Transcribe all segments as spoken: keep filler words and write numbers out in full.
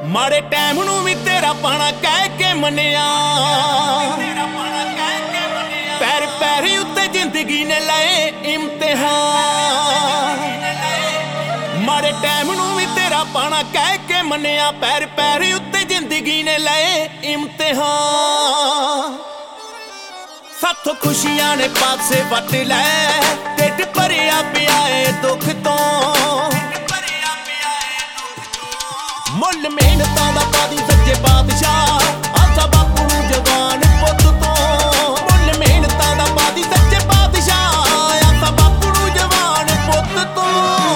ਮਾੜੇ ਟਾਈਮ ਨੂੰ ਵੀ ਤੇਰਾ ਪਾਣਾ ਕਹਿ ਕੇ ਮੰਨਿਆ। ਪੈਰ ਪੈਰ ਉੱਤੇ ਜ਼ਿੰਦਗੀ ਨੇ ਲਏ ਇਮਤਿਹਾਨ। ਮਾੜੇ ਟਾਈਮ ਨੂੰ ਵੀ ਤੇਰਾ ਪਾਣਾ ਕਹਿ ਕੇ ਮੰਨਿਆ। ਪੈਰ ਪੈਰ ਉੱਤੇ ਜ਼ਿੰਦਗੀ ਨੇ ਲਏ ਇਮਤਿਹਾਨ। ਸਾਥੋਂ ਖੁਸ਼ੀਆਂ ਨੇ ਪਾਸੇ ਵੱਟ ਲੈ, ਢਿੱਡ ਭਰਿਆ ਪਿਆ ਏ ਦੁੱਖ ਤੋਂ। ਮੁੱਲ ਮਿਹਨਤਾਂ ਦਾ ਪਾਦੀ ਸੱਚੇ ਬਾਦਸ਼ਾਹ ਆਸਾ ਬਾਪੂ ਨੂੰ ਜਵਾਨ ਪੁੱਤ ਤੋਂ। ਮੁੱਲ ਮਿਹਨਤਾਂ ਦਾ ਪਾਦੀ ਸੱਚੇ ਬਾਦਸ਼ਾਹ ਆਸਾ ਬਾਪੂ ਨੂੰ ਜਵਾਨ ਪੁੱਤ ਤੋਂ।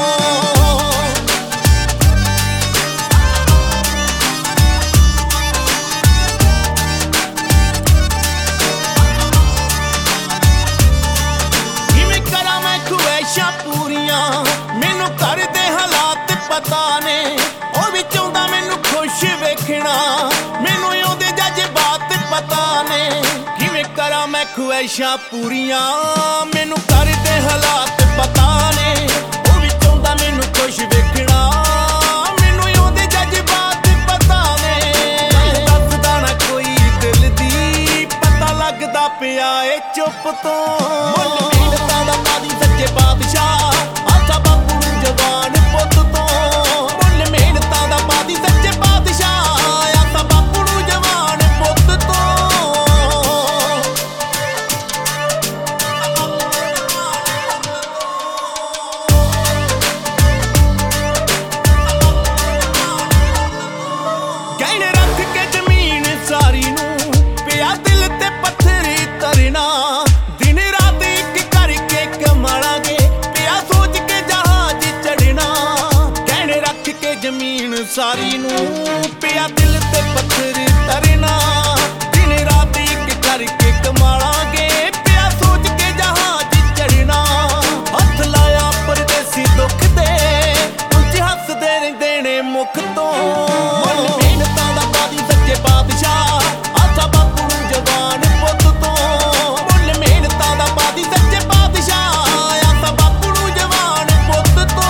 ਕਿਵੇਂ ਕਰਾਂ ਮੈਂ ਖੁਆਇਸ਼ਾਂ ਪੂਰੀਆਂ, ਮੈਨੂੰ ਘਰ ਦੇ ਹਾਲਾਤ ਪਤਾ ਨੇ। ਉਹ ਵੀ ਚਾਹੁੰਦਾ ਮੈਨੂੰ ਖੁਸ਼ ਵੇਖਣਾ, ਮੈਨੂੰ ਉਹਦੇ ਜਜ਼ਬਾਤ ਪਤਾ ਨੇ। ਕਿਵੇਂ ਕਰਾਂ ਮੈਂ ਖੁਆਇਸ਼ਾਂ ਪੂਰੀਆਂ, ਮੈਨੂੰ ਘਰ ਦੇ ਹਾਲਾਤ ਪਤਾ ਨੇ। ਉਹ ਵੀ ਚਾਹੁੰਦਾ ਮੈਨੂੰ ਖੁਸ਼ ਵੇਖਣਾ, ਮੈਨੂੰ ਉਹਦੇ ਜਜ਼ਬਾਤ ਪਤਾ ਨੇ। ਦੱਸਦਾ ਨਾ ਕੋਈ ਦਿਲ ਦੀ, ਪਤਾ ਲੱਗਦਾ ਪਿਆ ਏ ਚੁੱਪ ਤੋਂ। ਮੁੱਲ ਮਿਹਨਤਾਂ ਦਾ ਪਾਦੀ ਸੱਚੇ ਬਾਦਸ਼ਾਹ ਆਸਾ ਬਾਪੂ ਨੂੰ ਜਵਾਨ ਪੁੱਤ ਤੋਂ। ਮੁੱਲ ਮਿਹਨਤਾਂ ਦਾ ਪਾਦੀ ਸੱਚੇ ਬਾਦਸ਼ਾਹ ਆਸਾ ਬਾਪੂ ਨੂੰ ਜਵਾਨ ਪੁੱਤ ਤੋਂ। ਗਹਿਣੇ ਰੱਖ ਕੇ ਜ਼ਮੀਨ ਸਾਰੀ ਨੂੰ, ਪਿਆ ਦਿਲ ਤੇ ਪੱਥਰ ਧਰਨਾ। ਦਿਨ ਰਾਤ ਇੱਕ ਕਰਕੇ ਕਮਾਲਾਂਗੇ, ਪਿਆ ਸੋਚ ਕੇ ਜਹਾਜ਼ ਚੜਨਾ। ਗਹਿਣੇ ਰੱਖ ਕੇ ਜ਼ਮੀਨ ਸਾਰੀ ਨੂੰ, ਪਿਆ ਦਿਲ ਤੇ ਪੱਥਰ ਧਰਨਾ। ਦਿਨ ਰਾਤ ਇੱਕ ਕਰਕੇ ਕਮਾਲਾਂਗੇ, ਪਿਆ ਸੋਚ ਕੇ ਜਹਾਜ਼ ਚੜਨਾ। ਹੱਥ ਲਾਇਆ ਪਰਦੇਸੀ ਦੁੱਖ ਦੇ, ਉਂਝ ਹੱਸਦੇ ਰਹਿੰਦੇ ਨੇ ਮੁੱਖ ਤੋਂ। ਮੁੱਲ ਮਿਹਨਤਾਂ ਦਾ ਪਾਦੀ ਸੱਚੇ ਬਾਦਸ਼ਾਹ ਆਸਾ ਬਾਪੂ ਨੂੰ ਜਵਾਨ ਪੁੱਤ ਤੋਂ। ਮੁੱਲ ਮਿਹਨਤਾਂ ਦਾ ਪਾਦੀ ਸੱਚੇ ਬਾਦਸ਼ਾਹ ਆਸਾ ਬਾਪੂ ਨੂੰ ਜਵਾਨ ਪੁੱਤ ਤੋਂ।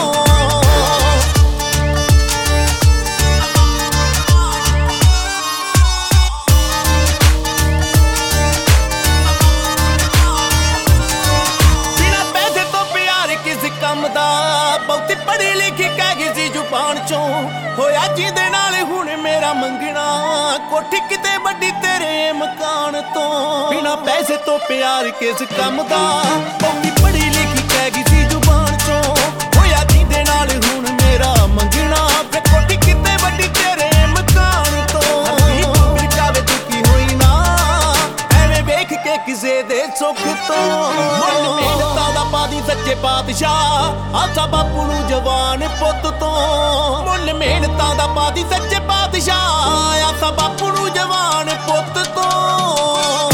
ਬਿਨਾਂ ਪੈਸੇ ਤੋਂ ਪਿਆਰ ਕਿਸ ਕੰਮ ਦਾ, ਬਹੁਤੀ ਪੜ੍ਹੀ ਲਿਖੀ ਕਹਿ ਗਈ ਸੀ ਜ਼ੁਬਾਨ ਚੋਂ। ਹੋਇਆ ਜਿਹਦੇ ਨਾਲ ਹੁਣ ਮੇਰਾ ਮੰਗਣਾ, ਕੋਠੀ ਕਿਤੇ ਵੱਡੀ ਤੇਰੇ ਮਕਾਨ ਤੋਂ। ਬਿਨਾਂ ਪੈਸੇ ਤੋਂ ਪਿਆਰ ਕਿਸ ਕੰਮ ਦਾ, ਬਹੁਤੀ ਪੜ੍ਹੀ ਲਿਖੀ ਕਹਿ ਗਈ ਸੀ ਜ਼ੁਬਾਨ ਚੋਂ। ਹੋਇਆ ਜਿਹਦੇ ਨਾਲ ਹੁਣ ਮੇਰਾ ਮੰਗਣਾ, ਵੇ ਕੋਠੀ ਕਿਤੇ ਵੱਡੀ ਤੇਰੇ ਮਕਾਨ ਤੋਂ। ਬਿਰਕਾਵੇ ਦੁਖੀ ਹੋਈ ਨਾ, ਐਵੇਂ ਵੇਖ ਕੇ ਕਿਸੇ ਦੇ ਸੁੱਖ ਤੋਂ। ਮੁੱਲ ਮਿਹਨਤਾਂ ਦਾ ਪਾਦੀ ਸੱਚੇ ਬਾਦਸ਼ਾਹ ਆਸਾ ਬਾਪੂ ਨੂੰ ਜਵਾਨ ਪੁੱਤ ਤੋਂ। ਮੁੱਲ ਮਿਹਨਤਾਂ ਦਾ ਪਾਦੀ ਸੱਚੇ ਬਾਦਸ਼ਾਹ ਆਸਾ ਬਾਪੂ ਨੂੰ ਜਵਾਨ ਪੁੱਤ ਤੋਂ।